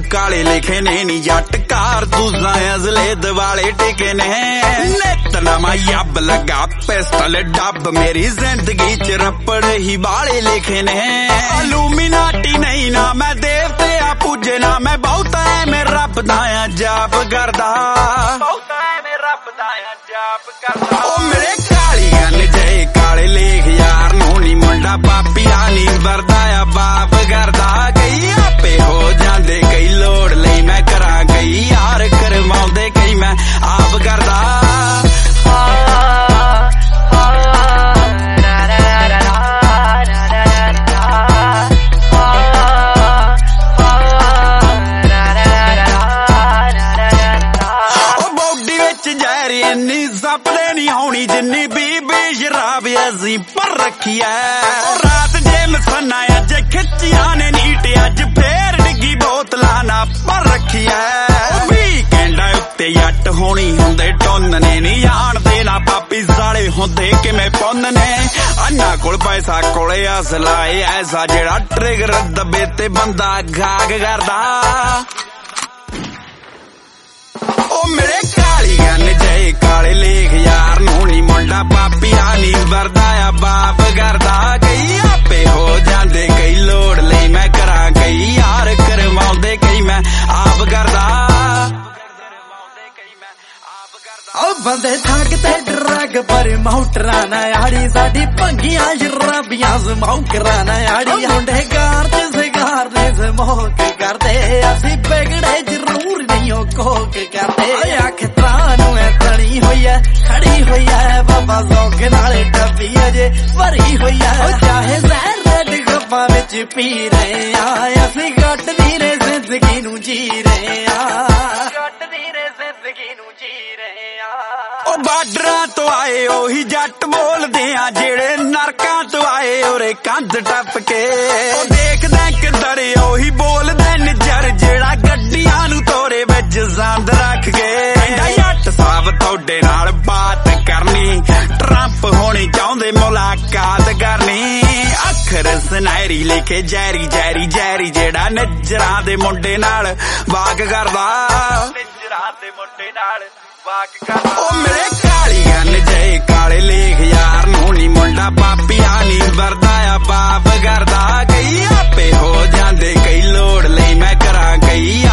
काले लिखे ने नी जट कारतूसां अजले दिवाले टिके ने नित नवां यब लगा पिस्टल डब मेरी जिंदगी च रपड़ ही बाले लिखे ने इल्यूमिनाटी नहीं ना मैं देवते आ पूजे ना मैं बहुत मैं रब दा जाप करदा ओ मेरे कालियां ने जय काले लेख यार नू नी मुंडा पापिया नी वरदा आ बाप करदा कई आपे हो जांदे कई लोड़ लई मैं करा कई यार करवाउंदे कई मैं आप करदा सपने नहीं होनी जिन्नी बीबी शराब असी पर रखी है रात जे मसना अज खिचिया ने नीट अज फेर डिगी बोतला ना पर रखी है वीकेंड उत्ते जट होनी हुंदे टोनने नहीं जानदे ना पापी साले हुंदे किवें पुन्नने अन्ना कोल पैसा कोले असलाए ऐसा जेड़ा ट्रिगर दबे ते बंदा गाग करदा ओ मेरे कालियां ने जय काले लेख यार नू नी मुंडा पापिया नी वरदा आ बाप करदा कई आपे हो जांदे कई लोड़ लई मैं करा कई यार करवाउंदे कई मैं आप करदा ओ बंदे थक ते ड्रग पर माउटरा ना आड़ी साडी भंगियां शराबियां समाऊ कराना आड़ी मुंडे कार ते सिगार ने स्मोक करदे असी बिगड़े जरूर नहीं हो कोक करदे अख तानू तणी होई है खड़ी होई है बाबा जोग नाले डब्बी अजे भरी होई है चाहे जहर गप्पा विच पी रहे आ असी गट दी रे जिंदगी नू जी रहे आ गट दी रे जिंदगी नू जी रहे आ ओ बार्डरां तो आए ओही जट बोलदे आ जेड़े नरकां तो आए ओरे कंध टप के ओ देखदे किधर ओही बोलदे निजर जेड़ा गड्डियां नू तोरे विच संद रख के कहंदा जट साहब थोड़े नाल बात करनी ट्रंप होनी चाहुंदे मुलाकात करनी अखर सुनहरी लिखे जैरी जैरी जैरी जेड़ा नजरां दे मुंडे नाल वाक करदा नजरां दे मुंडे नाल ओ मेरे कालियां ने जय काले लेख यार नू नी मुंडा पापिया नी वरदा आ बाप करदा कई आपे हो जांदे कई लोड़ लई मैं करा कई